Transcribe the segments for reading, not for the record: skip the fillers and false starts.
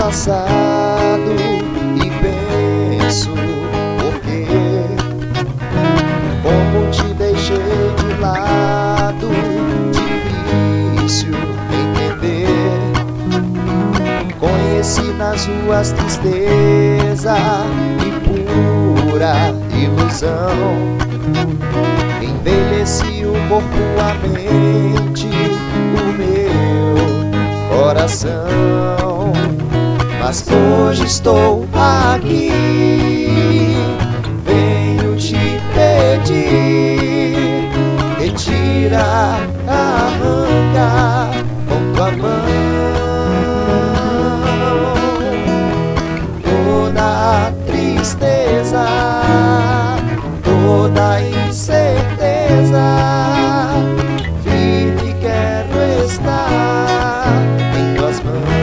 passado e penso por quê, como te deixei de lado, difícil entender. Conheci nas ruas tristeza e pura ilusão. Envelheci o corpo, a mente, o meu coração. Mas hoje estou aqui, venho te pedir, retira, arranca com tua mão toda a tristeza, toda a incerteza. Vive, quero estar em tuas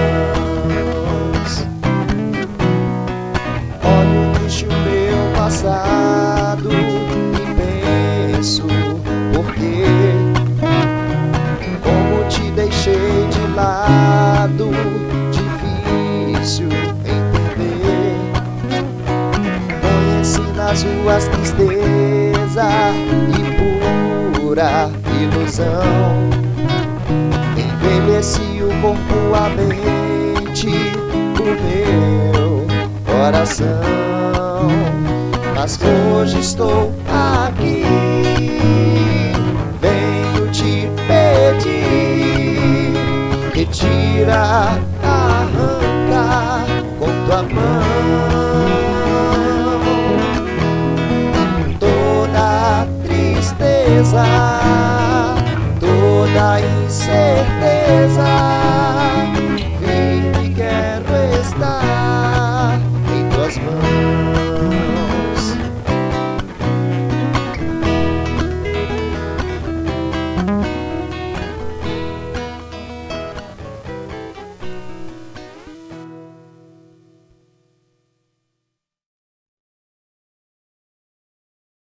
mãos. Olho lixo meu passado e penso por quê, como te deixei de lado, difícil entender. Conheci nas ruas tristeza e pura ilusão. Envelheci o corpo, a mente, o meu coração. Mas hoje estou aqui, venho te pedir, retira, arranca com tua mão toda a tristeza, toda a incerteza.